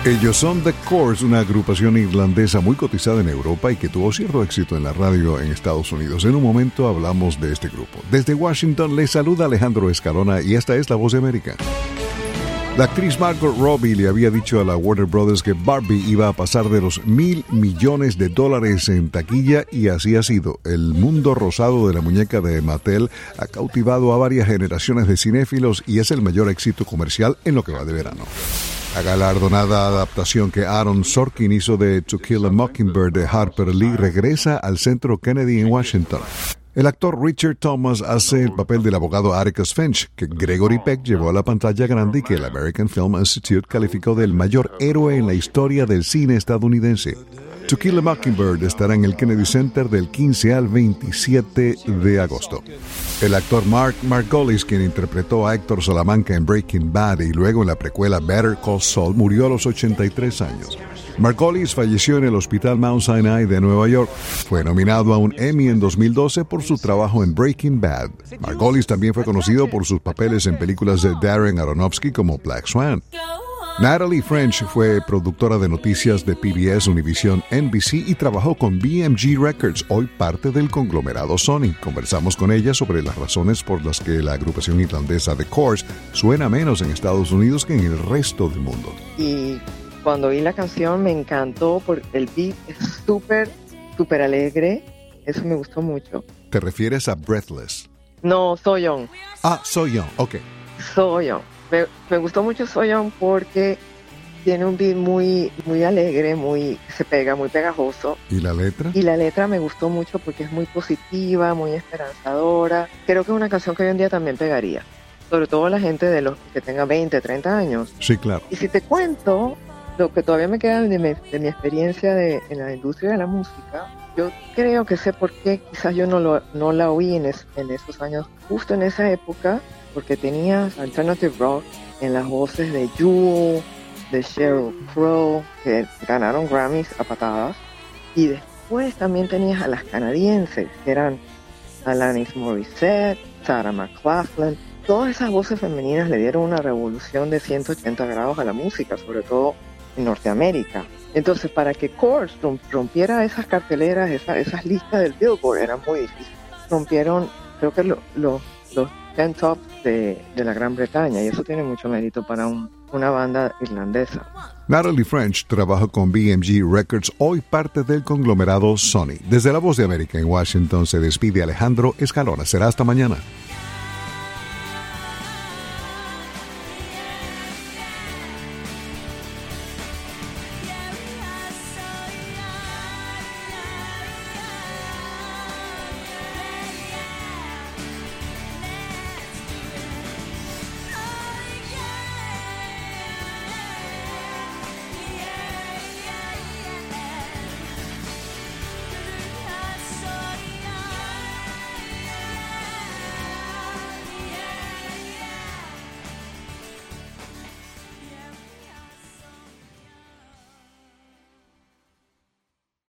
Ellos son The Corrs, una agrupación irlandesa muy cotizada en Europa y que tuvo cierto éxito en la radio en Estados Unidos. En un momento hablamos de este grupo. Desde Washington les saluda Alejandro Escalona y esta es La Voz de América. La actriz Margot Robbie le había dicho a la Warner Brothers que Barbie iba a pasar de los $1,000 millones en taquilla y así ha sido. El mundo rosado de la muñeca de Mattel ha cautivado a varias generaciones de cinéfilos y es el mayor éxito comercial en lo que va de verano. La galardonada adaptación que Aaron Sorkin hizo de To Kill a Mockingbird de Harper Lee regresa al Centro Kennedy en Washington. El actor Richard Thomas hace el papel del abogado Atticus Finch, que Gregory Peck llevó a la pantalla grande y que el American Film Institute calificó del mayor héroe en la historia del cine estadounidense. To Kill a Mockingbird estará en el Kennedy Center del 15 al 27 de agosto. El actor Mark Margolis, quien interpretó a Héctor Salamanca en Breaking Bad y luego en la precuela Better Call Saul, murió a los 83 años. Margolis falleció en el Hospital Mount Sinai de Nueva York. Fue nominado a un Emmy en 2012 por su trabajo en Breaking Bad. Margolis también fue conocido por sus papeles en películas de Darren Aronofsky como Black Swan. Natalie French fue productora de noticias de PBS, Univision, NBC y trabajó con BMG Records, hoy parte del conglomerado Sony. Conversamos con ella sobre las razones por las que la agrupación irlandesa The Corrs suena menos en Estados Unidos que en el resto del mundo. Y cuando oí la canción me encantó porque el beat es súper alegre. Eso me gustó mucho. ¿Te refieres a Breathless? No, So Young. Ah, So Young, ok. So Young. Me gustó mucho So Young porque tiene un beat muy alegre, se pega, muy pegajoso. ¿Y la letra? Y la letra me gustó mucho porque es muy positiva, muy esperanzadora. Creo que es una canción que hoy en día también pegaría. Sobre todo la gente de los que tenga 20, 30 años. Sí, claro. Y si te cuento lo que todavía me queda de mi experiencia en la industria de la música, yo creo que sé por qué quizás yo no la oí en esos años, justo en esa época, porque tenías alternative rock en las voces de Jewel, de Sheryl Crow, que ganaron Grammys a patadas, y después también tenías a las canadienses, que eran Alanis Morissette, Sarah McLachlan. Todas esas voces femeninas le dieron una revolución de 180 grados a la música, sobre todo en Norteamérica. Entonces, para que Corrs rompiera esas carteleras, esas listas del Billboard, era muy difícil. Rompieron, creo que los 10 tops de la Gran Bretaña, y eso tiene mucho mérito para una banda irlandesa. Natalie French trabaja con BMG Records, hoy parte del conglomerado Sony. Desde La Voz de América en Washington se despide Alejandro Escalona. Será hasta mañana.